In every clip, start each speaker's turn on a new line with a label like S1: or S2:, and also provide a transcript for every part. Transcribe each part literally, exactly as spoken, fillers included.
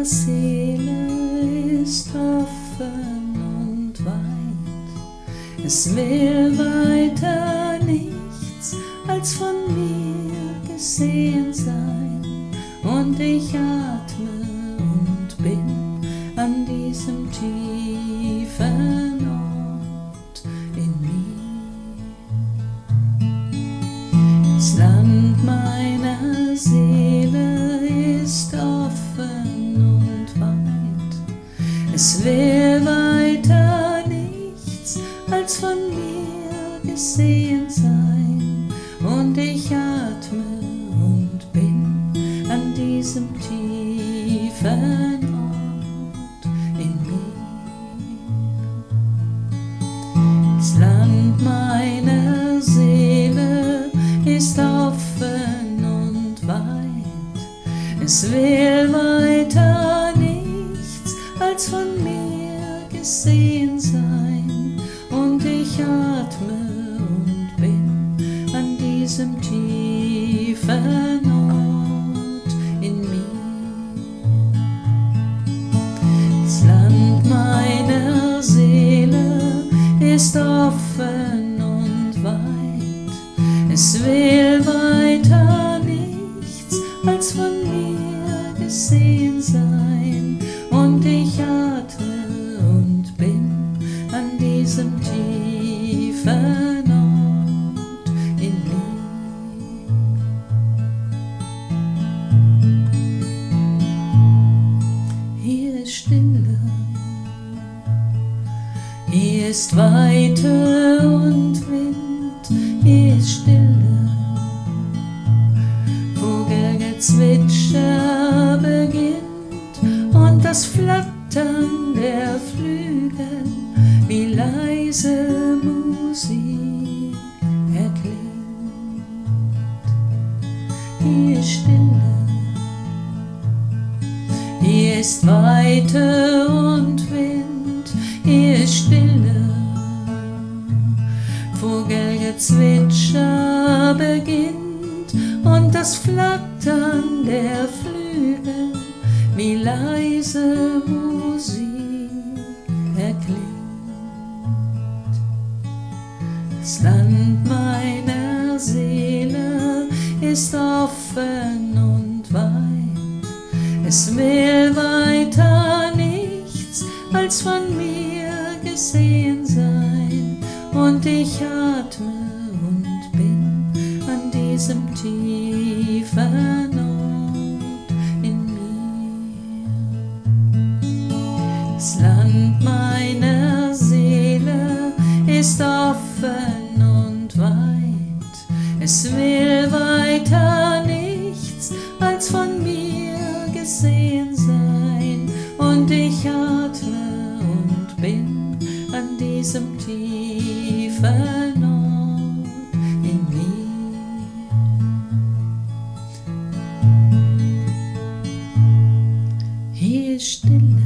S1: meiner Seele ist offen und weit. Es will weiter nichts als von mir gesehen sein. Und ich atme und bin an diesem tiefen Ort in mir. Das Land meiner Seele ist offen und weit. Es will weiter nichts als von mir gesehen sein. Und ich atme und bin an diesem tiefen Ort in mir. Das Land meiner Seele ist offen und weit. Es will weiter nichts als von mir gesehen sein. Und ich atme und bin an diesem tiefen Ort in mir. Das Land meiner Seele ist offen und weit. Es will weiter nichts als von mir gesehen sein. Und ich atme und bin an diesem tiefen Ort in mir. Hier ist Stille, hier ist Weite und Wind, hier ist Stille. Vogelgezwitscher beginnt und das Flattern der Flügel wie leise Musik erklingt. Hier ist Stille, hier ist Weite und Wind, hier ist Stille. Vogelgezwitscher beginnt und das Flattern der Flügel wie leise Musik erklingt. Das Land meiner Seele ist offen und weit. Es will weiter nichts als von mir gesehen sein. Und ich atme und bin an diesem tiefen Ort in mir. Das Land meiner Seele ist offen und weit. Es will weiter nichts als von mir gesehen sein. Und ich atme und bin an diesem tiefen Ort in mir. Hier ist Stille,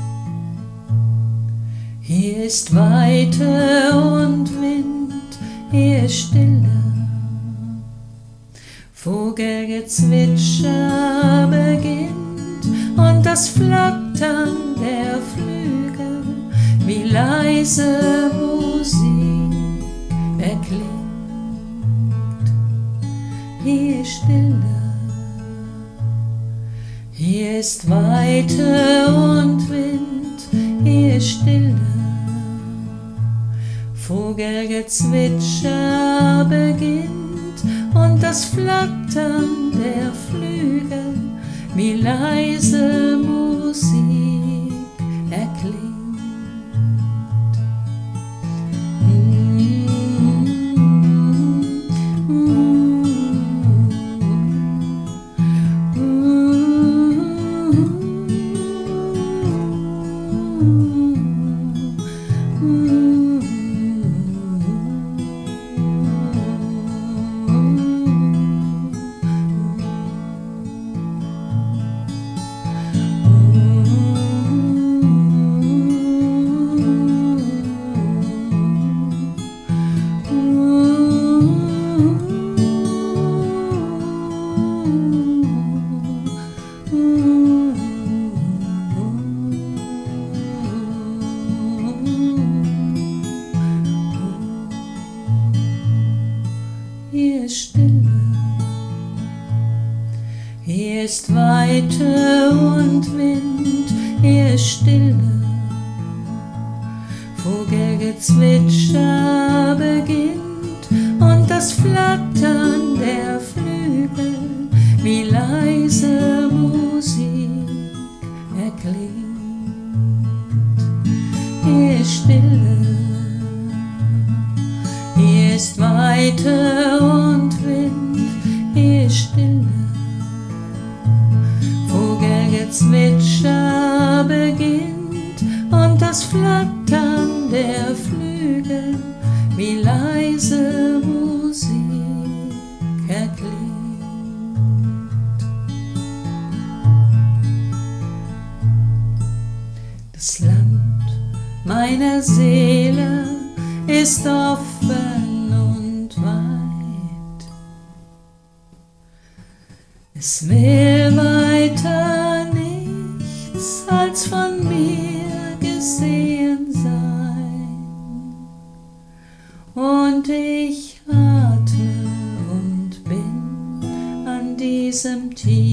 S1: hier ist Weite und Wind, hier ist Stille. Vogelgezwitscher beginnt und das Flattern der Flügel wie leise Musik erklingt. Hier ist Stille, hier ist Weite und Wind, hier ist Stille. Vogelgezwitscher beginnt und das Flattern der Flügel wie leise Musik erklingt. ist Stille. Hier ist Weite und Wind, hier ist Stille. Vogelgezwitscher beginnt und das Flattern der Flügel wie leise Musik erklingt. Hier ist Stille, hier ist Weite und Wind, hier ist Stille. Vogelgezwitscher beginnt und das Flattern der Flügel wie leise Musik erklingt. Das Land meiner Seele ist offen und weit. Es will weiter nichts als von mir gesehen sein. Und ich atme und bin an diesem Tief